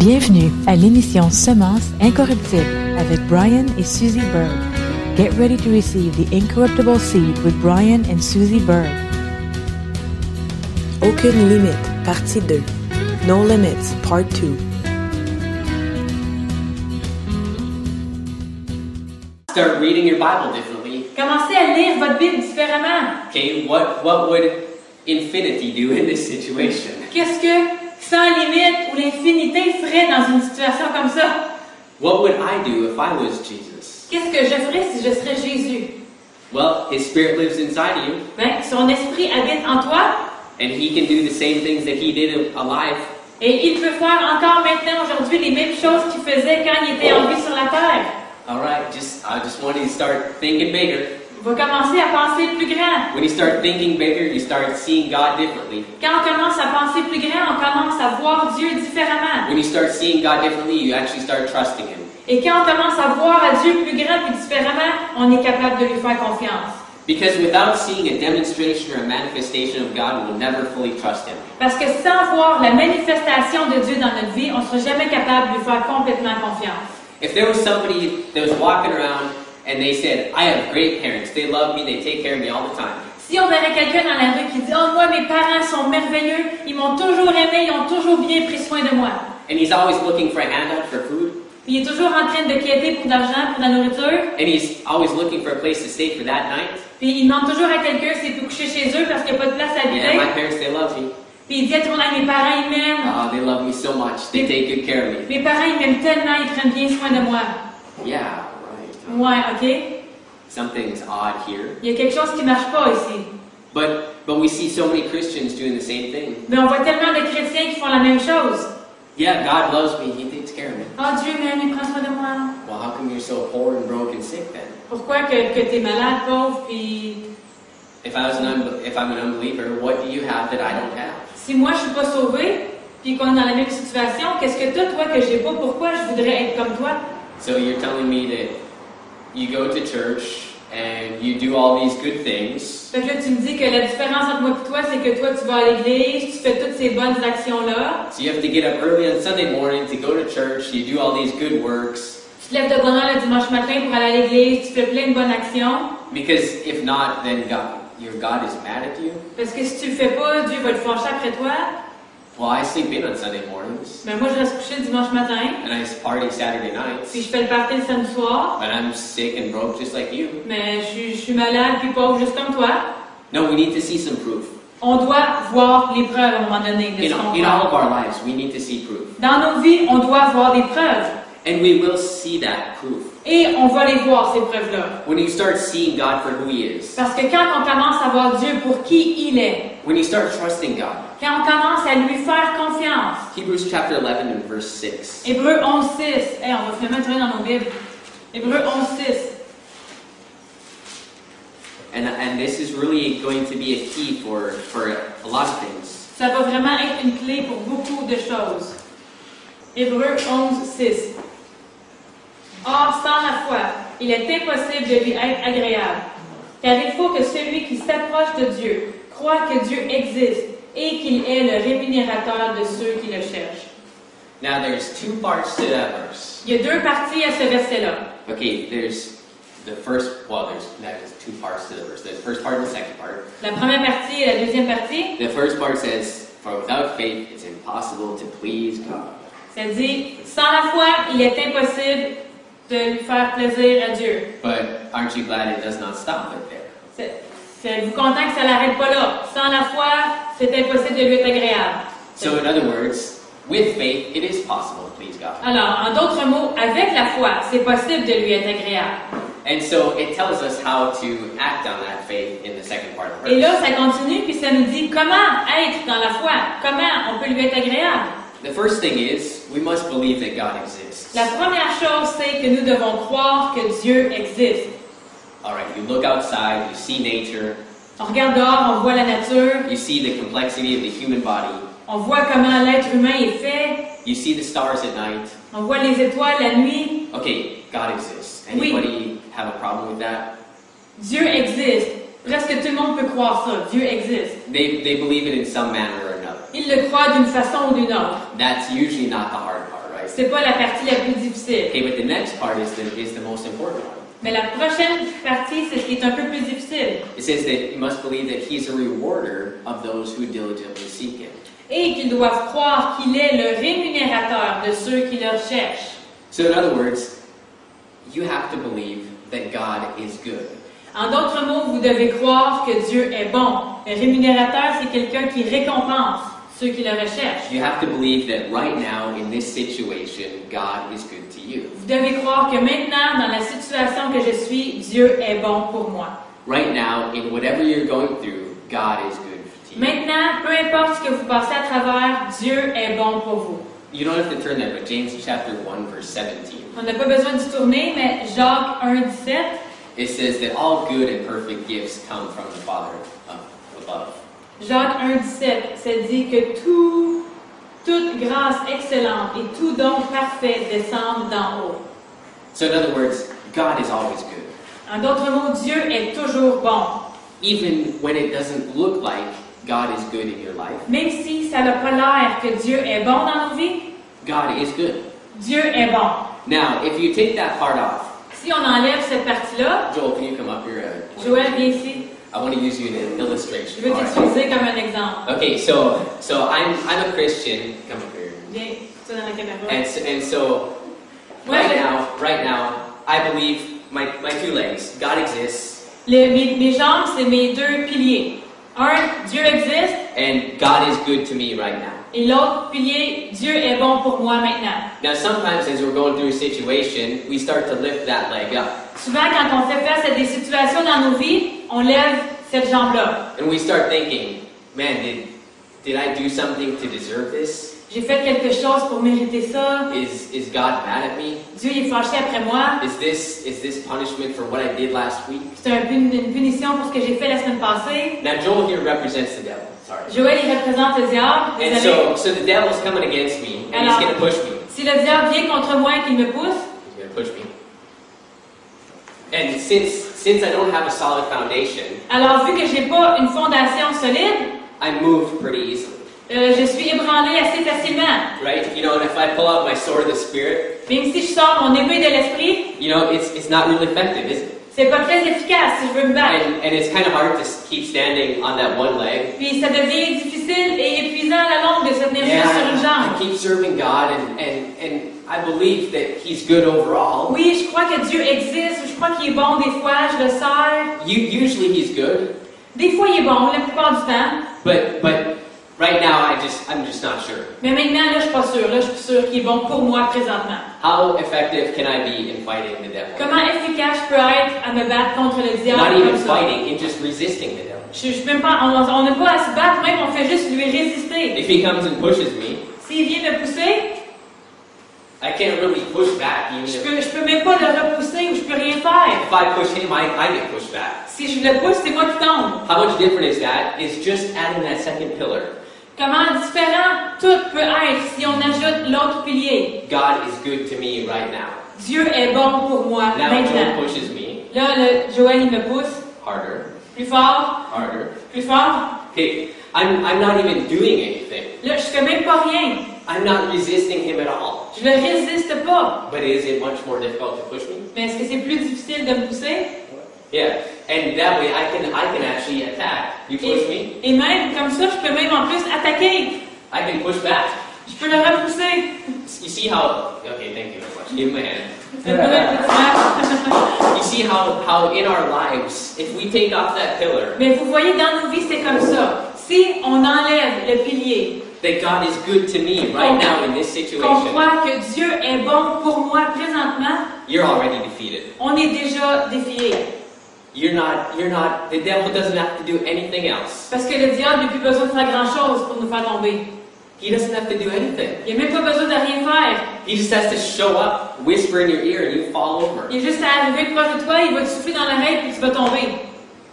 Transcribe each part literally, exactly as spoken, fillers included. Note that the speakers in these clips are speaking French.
Bienvenue à l'émission Semences incorruptibles avec Brian et Susie Berg. Get ready to receive the incorruptible seed with Brian and Susie Berg. Aucune limite, partie deux. No Limits, part two. Start reading your Bible differently. Commencez à lire votre Bible différemment. Okay, what what would infinity do in this situation? Qu'est-ce que sans limite ou l'infinité ferait dans une situation comme ça? What would I do if I was Jesus? Qu'est-ce que je ferais si je serais Jésus? Well, His Spirit lives inside of you, Ben, son esprit habite en toi and He can do the same things that He did alive. et il peut faire encore maintenant aujourd'hui les mêmes choses qu'il faisait quand il était en vie sur la terre. All right, just I just want you to start thinking bigger. On va commencer à penser plus grand. When you start thinking bigger, you start seeing God differently. Quand on commence à penser plus grand, on commence à voir Dieu différemment. When you start seeing God differently, you actually start trusting Him. Et quand on commence à voir à Dieu plus grand et différemment, on est capable de lui faire confiance. Because without seeing a demonstration or a manifestation of God, we'll never fully trust Him. Parce que sans voir la manifestation de Dieu dans notre vie, on ne sera jamais capable de lui faire complètement confiance. If there was somebody that was walking around and they said, I have great parents, they love me, they take care of me all the time. Si on verrait quelqu'un dans la rue qui dit « Oh, moi, mes parents sont merveilleux, ils m'ont toujours aimé, ils ont toujours bien pris soin de moi. » And he's always looking for a handout for food. Puis il est toujours en train de quêter pour de l'argent, pour de la nourriture. And he's always looking for a place to stay for that night. Puis il demande toujours à quelqu'un s'il peut coucher chez eux parce qu'il n'y a pas de place à Yeah, habiter. my parents, they love me. Puis il dit à tout le monde « Mes parents, ils m'aiment. Oh, they love me so much. They take good care of me. Mes parents, ils m'aiment tellement, ils prennent bien soin de moi. » Yeah, right. Ouais, OK? Something's odd here. Il y a quelque chose qui ne marche pas ici. But but we see so many Christians doing the same thing. Mais on voit tellement de chrétiens qui font la même chose. Yeah, God loves me. He takes care of me. Oh, Dieu m'aime, il prend soin de moi. Well, how come you're so poor and broke and sick then? Pourquoi que, que tu es malade, pauvre, puis... If I was an unbe- if I'm an unbeliever, what do you have that I don't have? Si moi, je suis pas sauvé, puis qu'on est dans la même situation, qu'est-ce que toi, toi, que j'ai pas, pourquoi je voudrais être comme toi? So you're telling me that you go to church and you do all these good things, Fait que là, tu me dis que la différence entre moi et toi, c'est que toi, tu vas à l'église, tu fais toutes ces bonnes actions-là. so you have to get up early on Sunday morning to go to church, you do all these good works, Tu te lèves de bonne heure le dimanche matin pour aller à l'église, tu fais plein de bonnes actions. because if not, then God, your God is mad at you. Parce que si tu le fais pas, Dieu va te fâcher après toi. Well, I sleep in on Sunday mornings, Mais moi, je reste couché le dimanche matin, and I party Saturday puis nights, je fais le party le samedi soir. but I'm sick and broke just like you. Mais je, suis- je suis malade puis pauvre juste comme toi. No, we need to see some proof. On doit voir les preuves à un moment donné de In, ce qu'on in all of fait. our lives, we need to see proof. Dans nos vies, on doit voir des preuves. And we will see that proof. Et on va les voir, ces preuves-là. When you start seeing God for who He is, Parce que quand on commence à voir Dieu pour qui il est, when you start trusting God. quand on commence à lui faire confiance, Hebrews chapter eleven and verse six. Hébreux onze six, hey, on va finalement trouver dans nos Bibles. Hébreux onze six. And, and this is really going to be a key for, for a lot of things. Ça va vraiment être une clé pour beaucoup de choses. Hébreux onze six. Or, sans la foi, il est impossible de lui être agréable, car il faut que celui qui s'approche de Dieu croit que Dieu existe et qu'il est le rémunérateur de ceux qui le cherchent. Now there's two parts to that verse. Il y a deux parties à ce verset-là. Okay, there's the first, well, there's, there's two parts to the verse. There's the first part and the second part. La première partie et la deuxième partie, The first part says, for without faith, it's impossible to please God. ça dit, sans la foi, il est impossible de lui faire plaisir à Dieu. But aren't you glad it does not stop right there? C'est- c'est- Êtes-vous content que ça n'arrête pas là? Sans la foi, c'est impossible de lui être agréable. So in other words, with faith, it is possible to please God. Alors, en d'autres mots, avec la foi, c'est possible de lui être agréable. And so it tells us how to act on that faith in the second part of the Et là, verse. ça continue, puis ça nous dit comment être dans la foi, comment on peut lui être agréable. The first thing is, we must believe that God exists. La première chose, c'est que nous devons croire que Dieu existe. All right, you look outside, you see nature, On regarde dehors, on voit la nature, you see the complexity of the human body, on voit comment l'être humain est fait, you see the stars at night. on voit les étoiles la nuit. Okay, God exists. Oui. Anybody have a problem with that? Dieu existe. Presque tout le monde peut croire ça. Dieu existe. They, they believe it in some manner or another. Ils le croient d'une façon ou d'une autre. That's usually not the hard part, right? C'est pas la partie la plus difficile. Okay, but the next part is the, is the most important one. Mais la prochaine partie, c'est ce qui est un peu plus difficile. It says that you must believe that He's a rewarder of those who diligently seek Him. Et qu'ils doivent croire qu'il est le rémunérateur de ceux qui le cherchent. So in other words, you have to believe that God is good. En d'autres mots, vous devez croire que Dieu est bon. Le rémunérateur, c'est quelqu'un qui récompense ceux qui le recherchent. You have to believe that right now in this situation, God is good to you. Vous devez croire que maintenant, dans la situation que je suis, Dieu est bon pour moi. Right now, in whatever you're going through, God is good to you. Maintenant, peu importe ce que vous passez à travers, Dieu est bon pour vous. You don't have to turn there, but James chapter one, verse seventeen. On n'a pas besoin d'y tourner, mais Jacques un, dix-sept, It says that all good and perfect gifts come from the Father of above. Jacques un, dix-sept, ça dit que tout, toute grâce excellente et tout don parfait descendent d'en haut. So in other words, God is always good. En d'autres mots, Dieu est toujours bon. Even when it doesn't look like God is good in your life, Même si ça n'a pas l'air que Dieu est bon dans nos vies, God is good. Dieu est bon. Now, if you take that part off, Si on enlève cette partie-là, Joel, can you come up here? Uh, Joël, viens ici. I want to use you in an illustration. Je veux All right. t'utiliser comme un exemple. Okay, so so I'm I'm a Christian. Come up here. Viens, tu dans la caméra. And so, and so Ouais, right je- now, right now, I believe my my two legs. God exists, Les- mes, mes jambes, c'est mes deux piliers. Un, Dieu existe, and God is good to me right now. et l'autre pilier, Dieu est bon pour moi maintenant. Now, sometimes as we're going through a situation, we start to lift that leg up, Souvent, quand on fait face à des situations dans nos vies, on lève cette jambe-là. and we start thinking, "Man, did did I do something to deserve this? J'ai fait quelque chose pour mériter ça. Is is God mad at me? Dieu il est fâché après moi. Is this is this punishment for what I did last week?" C'est un pun- une punition pour ce que j'ai fait la semaine passée. Now, Joel here represents the devil. Sorry. Joël, il représente le diable. And Désolé. so, so the devil's coming against me, and he's Alors- going to push me. Si le diable vient contre moi et qu'il me pousse, He's going to push me. And since since I don't have a solid foundation, alors vu que j'ai pas une fondation solide, I move pretty easily, euh, je suis ébranlé assez facilement. right? You know, and if I pull out my sword of the spirit, Même si je sors mon épée de l'esprit, you know, it's it's not really effective, is it? c'est pas très efficace si je veux me battre. And and it's kind of hard to s- keep standing on that one leg. Puis ça devient difficile et épuisant à la longue de se tenir juste sur une I, I jambe. keep serving God, and and and I believe that He's good overall. Oui, je crois que Dieu existe, je crois qu'il est bon des fois, je le sers. You, usually He's good, Des fois il est bon, la plupart du temps. but but right now I just I'm just not sure. Mais maintenant, là, je suis pas sûre. Là, je suis sûre qu'il est bon pour moi présentement. How effective can I be in fighting the devil? Comment efficace je peux être à me battre contre le diable Not even comme ça? fighting, in just resisting the devil. Je, je peux même pas, on on n'a pas à se battre, même on fait juste lui résister. If he comes and pushes me, S'il vient me pousser, I can't really push back. Even je if, peux, je peux même pas le repousser ou je peux rien faire. if I push him, I, I get pushed back. Si je le pousse, c'est moi qui tombe. How much different is that? Is just adding that second pillar. Comment différent tout peut être si on ajoute l'autre pilier. God is good to me right now. Dieu est bon pour moi Now Joel maintenant. pushes me Là, le, Joël, il me pousse. harder, Plus fort, harder. plus fort. Okay, I'm, I'm not even doing anything. Là, je fais même pas rien. I'm not resisting him at all. Je le résiste pas. But is it much more difficult to push me? Mais est-ce que c'est plus difficile de me pousser? Yeah, and that way I can I can actually attack. You push me, Et, et même comme ça, je peux même en plus attaquer. I can push back. Je peux le repousser. You see how? Okay, thank you very much. Give him a hand. C'est pas un petit match. You see how how in our lives, if we take off that pillar, Mais vous voyez, dans nos vies, c'est comme ça. Si on enlève le pilier, that God is good to me right now in this qu'on situation, croit que Dieu est bon pour moi présentement, you're already defeated. on est déjà défié. You're not. You're not. The devil doesn't have to do anything else. Parce que le diable n'a plus besoin de faire grand-chose pour nous faire tomber. He doesn't have to do anything. Il n'a même pas besoin de rien faire. He just has to show up, whisper in your ear, and you fall over. Il est juste à arriver proche de toi, il va te souffler dans l'oreille puis tu vas tomber.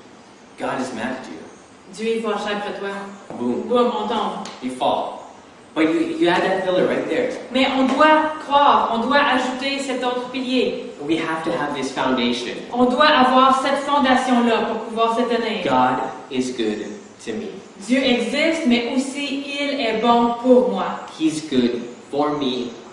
God is mad at you. Dieu est fâché après toi. Boom. Boum, on tombe. You fall. But you, you add that pillar right there. Mais on doit croire, on doit ajouter cet autre pilier. We have to have this foundation. On doit avoir cette fondation-là pour pouvoir se tenir. God is good to me. Dieu existe, mais aussi il est bon pour moi. He's good for me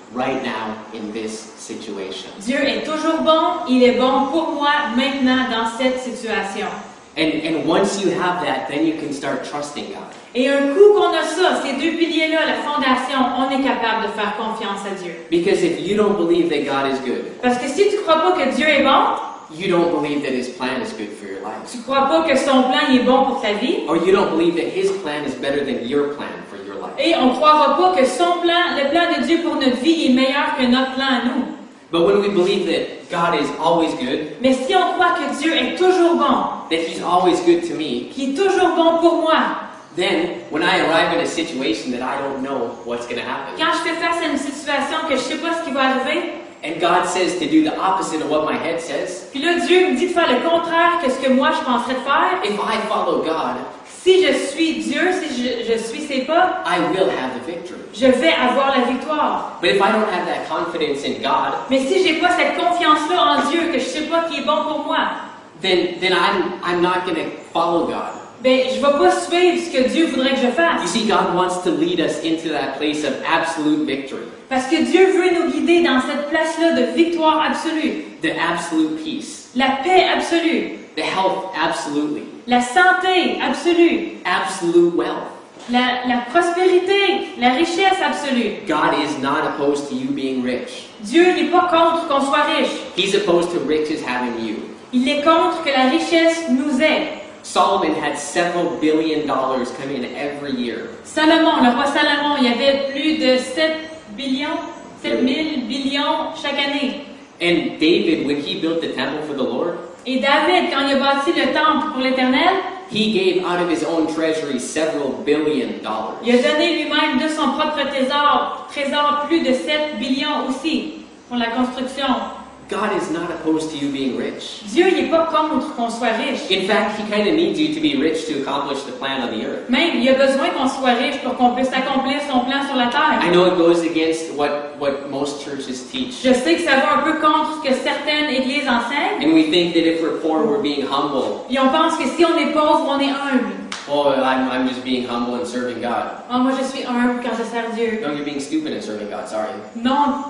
right now in this situation. Dieu est toujours bon, il est bon pour moi maintenant dans cette situation. And, and once you have that, then you can start trusting God. Et un coup qu'on a ça, ces deux piliers-là, la fondation, on est capable de faire confiance à Dieu. Because if you don't believe that God is good, Parce que si tu ne crois pas que Dieu est bon, you don't believe that His plan is good for your life. tu ne crois pas que son plan il est bon pour ta vie, Or you don't believe that His plan is better than your plan for your life. et on ne croira pas que son plan, le plan de Dieu pour notre vie est meilleur que notre plan à nous. But when we believe that God is always good, Mais si on croit que Dieu est toujours bon, that He's always good to me, qu'il est toujours bon pour moi, then when I arrive in a situation that I don't know what's going to happen, quand je fais face à une situation que je ne sais pas ce qui va arriver, and God says to do the opposite of what my head says, puis là Dieu me dit de faire le contraire que ce que moi je penserais de faire, if I follow God, si je suis Dieu, si je, je suis ses pas, I will have the victory. je vais avoir la victoire. But if I don't have that confidence in God, Mais si j'ai pas cette confiance-là en Dieu, que je sais pas qui est bon pour moi, then then I'm I'm not going to follow God. ben je vais pas suivre ce que Dieu voudrait que je You fasse. see, God wants to lead us into that place of absolute victory, Parce que Dieu veut nous guider dans cette place-là de victoire absolue, the absolute peace, la paix absolue, the health absolutely, la santé absolue, absolute wealth. la, la prospérité, la richesse absolue. God is not opposed to you being rich. Dieu n'est pas contre qu'on soit riche. He's opposed to riches having you. Il est contre que la richesse nous ait. Solomon had several billion dollars come in every year. Salomon, le roi Salomon, il y avait plus de sept billions, sept mille billions chaque année. And David, when he built the temple for the Lord, Et David, quand il a bâti le temple pour l'Éternel, he gave out of his own treasury several billion dollars. il a donné lui-même de son propre trésor, trésor plus de sept billions aussi pour la construction. God is not opposed to you being rich. Dieu n'est pas contre qu'on soit riche. In fact, he kind of needs you to be rich to accomplish the plan on the earth. Même, il a besoin qu'on soit riche pour qu'on puisse accomplir son plan sur la terre. I know it goes against what, what most churches teach. Je sais que ça va un peu contre ce que certaines églises enseignent. And we think that if we're poor, we're being humble. Et on pense que si on est pauvre, on est humble. Oh, I'm, I'm just being humble and serving God. Oh, moi, je suis humble quand je sers Dieu. No, you're being stupid and serving God, sorry. Non,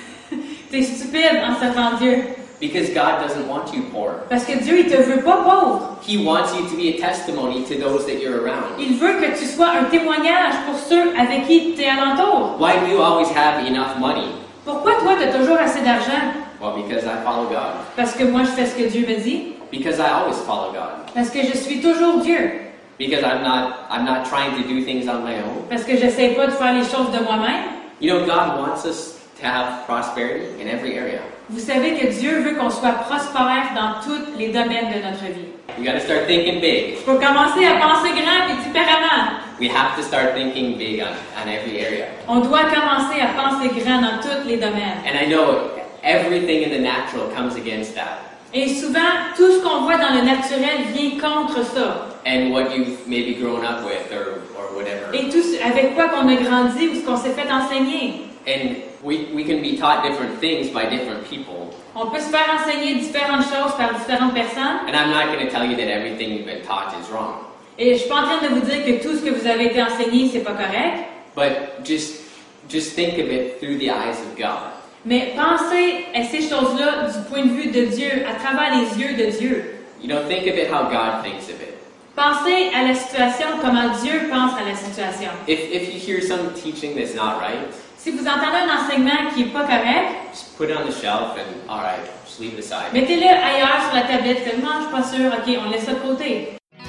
t'es stupide en servant Dieu. Because God doesn't want you poor. Parce que Dieu, il te veut pas pauvre. He wants you to be a testimony to those that you're around. Il veut que tu sois un témoignage pour ceux avec qui tu es alentour. Why do you always have enough money? Pourquoi toi, tu as toujours assez d'argent? Well, because I follow God. Parce que moi, je fais ce que Dieu me dit. Because I always follow God. Parce que je suis toujours Dieu. Because I'm not I'm not trying to do things on my own. Parce que je n'essaie pas de faire les choses de moi-même. You know, God wants us to have prosperity in every area. Vous savez que Dieu veut qu'on soit prospère dans tous les domaines de notre vie. You got to start thinking big. Il faut commencer à penser grand et différemment. We have to start thinking big on, on every area. On doit commencer à penser grand dans tous les domaines. And I know everything in the natural comes against that. Et souvent, tout ce qu'on voit dans le naturel vient contre ça. And what you've maybe grown up with or, or whatever. Et tout ce avec quoi qu'on a grandi ou ce qu'on s'est fait enseigner. And we, we can be taught different things by different people. On peut se faire enseigner différentes choses par différentes personnes. And I'm not going to tell you that everything you've been taught is wrong. Et je suis pas en train de vous dire que tout ce que vous avez été enseigné, c'est pas correct. But just just think of it through the eyes of God. Mais pensez à ces choses-là du point de vue de Dieu, à travers les yeux de Dieu. You know, think of it how God thinks of it. Pensez à la situation, comment Dieu pense à la situation. If, if you hear some teaching that's not right, Si vous entendez un enseignement qui n'est pas correct, just put it on the shelf and, all right, just leave it aside. mettez-le ailleurs sur la tablette. Faites, non, je suis pas sûre. OK, on laisse ça de côté.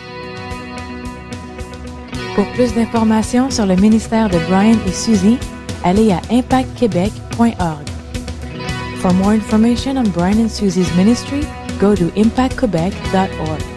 Pour plus d'informations sur le ministère de Brian et Suzy, allez à impact québec point org. For more information on Brian and Suzy's ministry, go to impact quebec dot org.